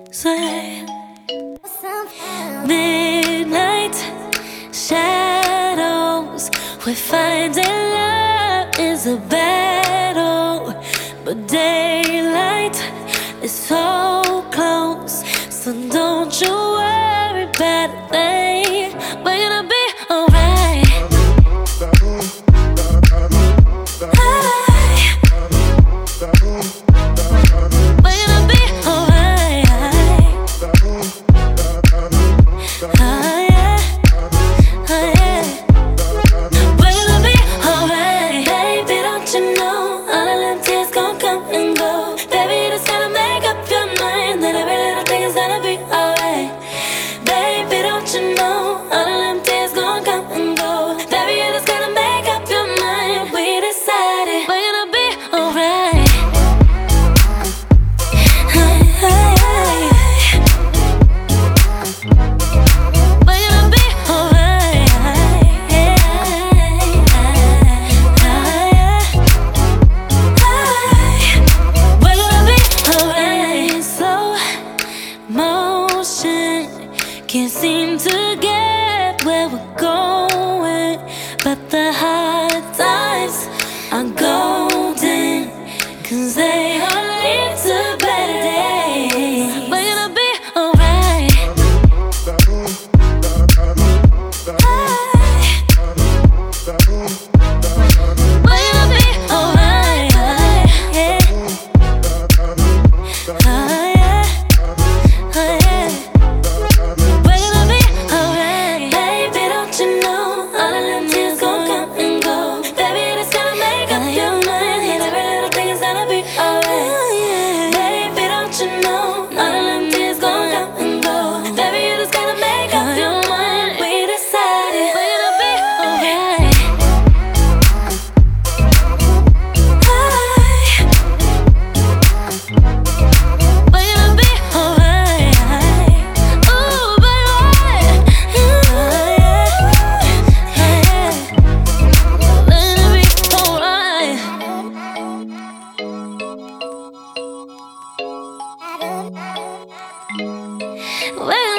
Say midnight shadows. We're finding love is a battle, but daylight is so close. So don't you worry about a thing. We're gonna be alright. Can't seem to get where we're going, but the hard times are golden, 'cause they all lead to better days. We're gonna be alright. We're gonna be alright. Yeah. Well,